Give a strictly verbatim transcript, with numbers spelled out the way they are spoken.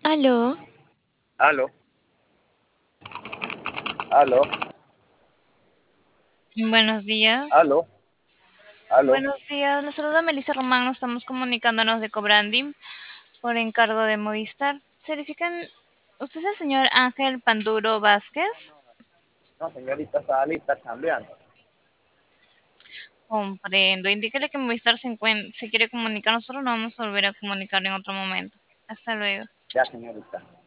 Aló, Aló, aló, buenos días. aló, aló. Buenos días, les saluda Melissa Román. Nos estamos comunicándonos de Cobranding por encargo de Movistar. ¿Se verifican? ¿Usted es el señor Ángel Panduro Vázquez? No, señorita, está lista cambiando. Comprendo. Indíquele que Movistar se, encuen- se quiere comunicar. Nosotros no vamos a volver a comunicar en otro momento. Hasta luego. Ya, señorita.